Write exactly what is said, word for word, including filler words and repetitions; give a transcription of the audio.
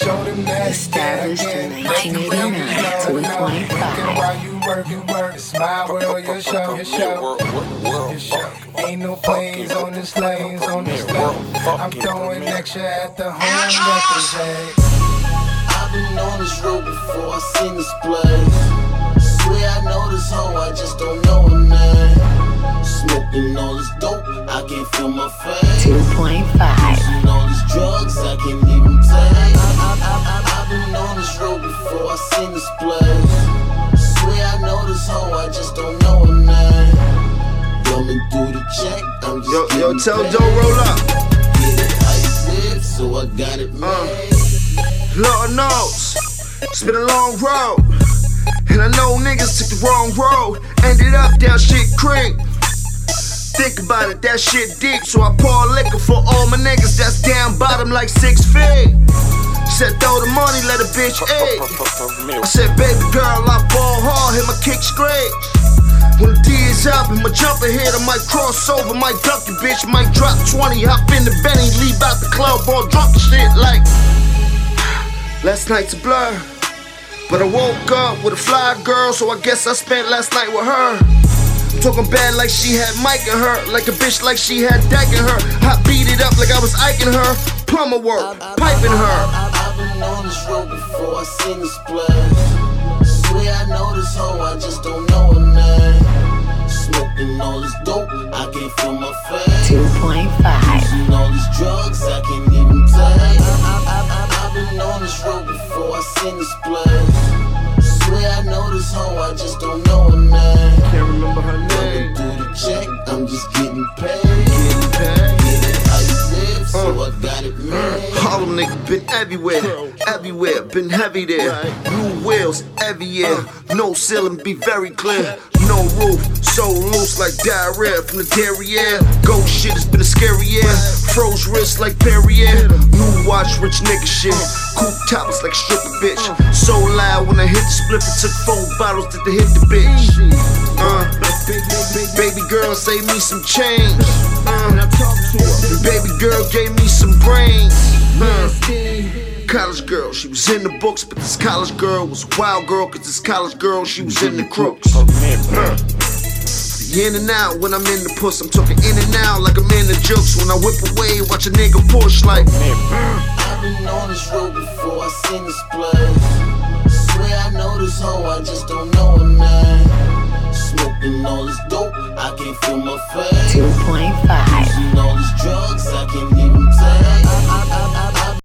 Established in nineteen eighty-nine, two point five. While you working, work, it's my world, your show, your show, your show. Ain't no planes on this lanes, on this lane. I'm throwing extra at the home records, hey. I've been on this road before, I seen this place. Swear I know this hoe, I just don't know her name. Smoking all this dope, I can't feel my face. two point five. Using all these drugs, I can't even take. I, I, I, I, I've been on this road before, I seen this place. Swear I know this hoe, I just don't know her name. Coming through the check, I'm just Yo, yo, tell paid. Joe roll up. Get it how you live, so I got it made. Uh, Lord knows, it's been a long road. And I know niggas took the wrong road. Ended up down shit creek. Think about it, that shit deep. So I pour liquor for all my niggas that's down bottom like six feet. Said throw the money, let a bitch eat. I said baby girl, I ball hard, hit my kick straight. When the D is up and my jumper hit, I might cross over, might duck the bitch, might drop twenty, hop in the Benny, leave out the club, all drunk and shit like. Last night's a blur, but I woke up with a fly girl, so I guess I spent last night with her. Talking bad like she had Mike in her, like a bitch like she had Dyke in her. I beat it up like I was Iking her, plumber work, piping her. I've been on this road before, I seen this place. Swear I know this hoe, I just don't know her name. Smoking all this dope, I can't feel my face. two point five. Using all these drugs, I can't even take. I, I, I, I, I've been on this road before, I seen this place. Swear I know this hoe, I just don't know her name. Can't remember her Coming name. through the check, I'm just getting paid. Getting paid. Get it how you live, so I got it made. Harlem nigga been everywhere, everywhere, been heavy there. New wheels every year, no ceiling, be very clear. No roof, so loose like diarrhea from the derriere. Ghost shit has been a scary year. Froze wrists like Perrier. New watch, rich nigga shit. Coupe tops like a stripper bitch. So loud when I hit the split, it took four bottles to hit the bitch. Uh, baby girl save me some change. Uh, baby girl gave me some brains. Uh, college girl, she was in the books, but this college girl was a wild girl, cause this college girl, she was in the crooks. Uh, in and out when I'm in the puss, I'm talking in and out like I'm in the jokes. When I whip away, watch a nigga push like. I've been on this road before, I seen this place. Swear I know this hoe, I just don't know her name. Smoking all this dope, I can't feel my face. two point five. Using all these drugs, I can't even take. I, I, I, I,